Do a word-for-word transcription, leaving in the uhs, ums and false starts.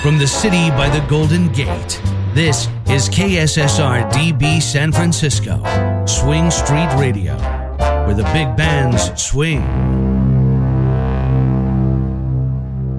From the city by the Golden Gate, this is K S S R D B San Francisco, Swing Street Radio, where the big bands swing.